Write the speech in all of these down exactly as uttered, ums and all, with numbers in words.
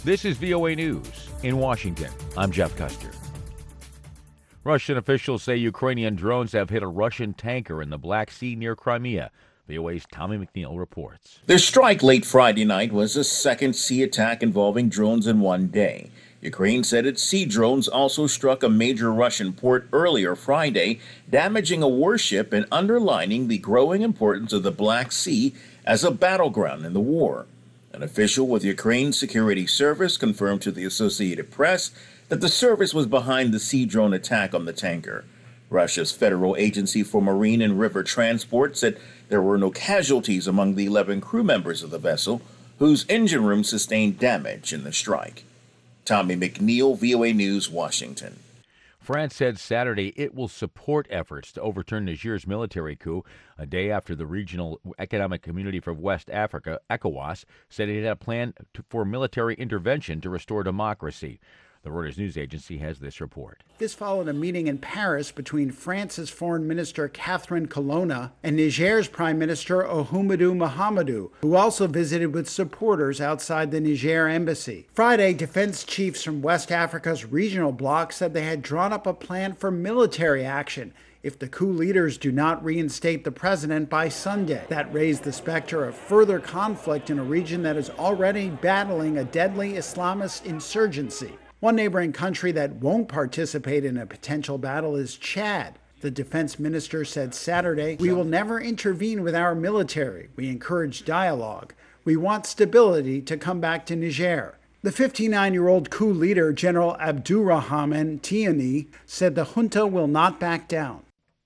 This is V O A News in Washington. I'm Jeff Custer. Russian officials say Ukrainian drones have hit a Russian tanker in the Black Sea near Crimea. V O A's Tommy McNeil reports. The strike late Friday night was the second sea attack involving drones in one day. Ukraine said its sea drones also struck a major Russian port earlier Friday, damaging a warship and underlining the growing importance of the Black Sea as a battleground in the war. An official with Ukraine's security service confirmed to the Associated Press that the service was behind the sea drone attack on the tanker. Russia's Federal Agency for Marine and River Transport said there were no casualties among the eleven crew members of the vessel, whose engine room sustained damage in the strike. Tommy McNeil, V O A News, Washington. France said Saturday it will support efforts to overturn Niger's military coup, a day after the Regional Economic Community for West Africa, ECOWAS, said it had a plan to, for military intervention to restore democracy. The Reuters news agency has this report. This followed a meeting in Paris between France's Foreign Minister Catherine Colonna and Niger's Prime Minister Ouhamadou Mahamadou, who also visited with supporters outside the Niger embassy. Friday, defense chiefs from West Africa's regional bloc said they had drawn up a plan for military action if the coup leaders do not reinstate the president by Sunday. That raised the specter of further conflict in a region that is already battling a deadly Islamist insurgency. One neighboring country that won't participate in a potential battle is Chad. The defense minister said Saturday, "We will never intervene with our military. We encourage dialogue. We want stability to come back to Niger." The fifty-nine-year-old coup leader, General Abdurrahman Tiani, said the junta will not back down.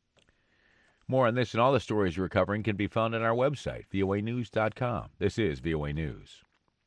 More on this and all the stories we're covering can be found on our website, V O A news dot com. This is V O A News.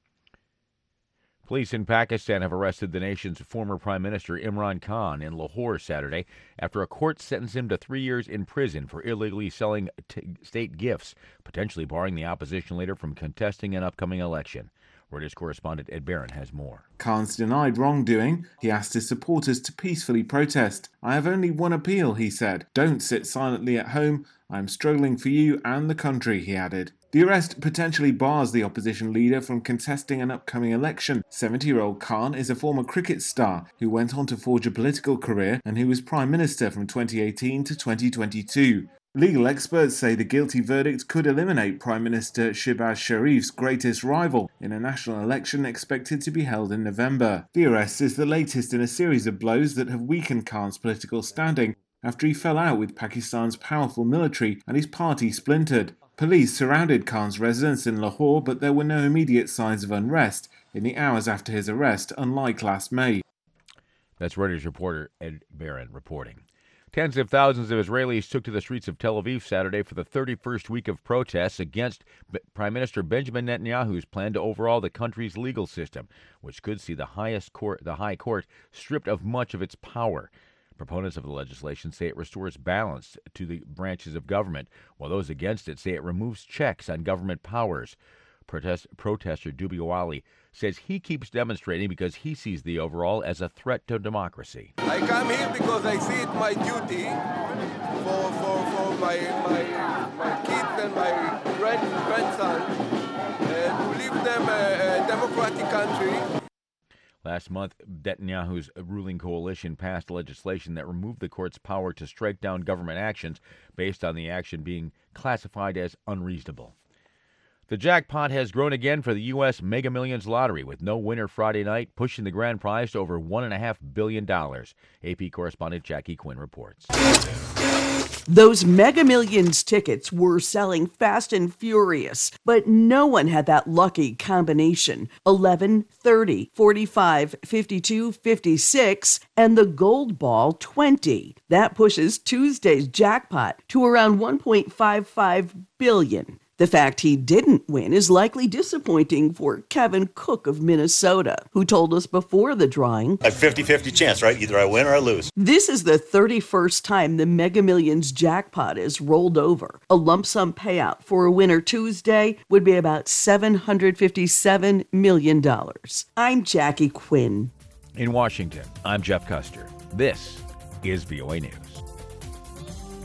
Police in Pakistan have arrested the nation's former Prime Minister Imran Khan in Lahore Saturday after a court sentenced him to three years in prison for illegally selling t- state gifts, potentially barring the opposition leader from contesting an upcoming election. Reuters correspondent Ed Barron has more. Khan's denied wrongdoing. He asked his supporters to peacefully protest. "I have only one appeal," he said. "Don't sit silently at home. I am struggling for you and the country," he added. The arrest potentially bars the opposition leader from contesting an upcoming election. seventy-year-old Khan is a former cricket star who went on to forge a political career and who was Prime Minister from twenty eighteen to twenty twenty-two. Legal experts say the guilty verdict could eliminate Prime Minister Shehbaz Sharif's greatest rival in a national election expected to be held in November. The arrest is the latest in a series of blows that have weakened Khan's political standing after he fell out with Pakistan's powerful military and his party splintered. Police surrounded Khan's residence in Lahore, but there were no immediate signs of unrest in the hours after his arrest, unlike last May. That's Reuters reporter Ed Barron reporting. Tens of thousands of Israelis took to the streets of Tel Aviv Saturday for the thirty-first week of protests against B- Prime Minister Benjamin Netanyahu's plan to overhaul the country's legal system, which could see the highest court, the High Court stripped of much of its power. Proponents of the legislation say it restores balance to the branches of government, while those against it say it removes checks on government powers. Protest, protester Dubi Wali says he keeps demonstrating because he sees the overall as a threat to democracy. I come here because I see it my duty for, for, for my, my, my kids and my grand, grandson uh, to leave them a, a democratic country. Last month, Netanyahu's ruling coalition passed legislation that removed the court's power to strike down government actions based on the action being classified as unreasonable. The jackpot has grown again for the U S Mega Millions lottery, with no winner Friday night, pushing the grand prize to over one point five billion dollars. A P correspondent Jackie Quinn reports. Those Mega Millions tickets were selling fast and furious, but no one had that lucky combination. eleven, thirty, forty-five, fifty-two, fifty-six, and the gold ball twenty. That pushes Tuesday's jackpot to around one point five five billion dollars. The fact he didn't win is likely disappointing for Kevin Cook of Minnesota, who told us before the drawing, a fifty-fifty chance, right? Either I win or I lose. This is the thirty-first time the Mega Millions jackpot is rolled over. A lump sum payout for a winner Tuesday would be about seven hundred fifty-seven million dollars. I'm Jackie Quinn. In Washington, I'm Jeff Custer. This is V O A News.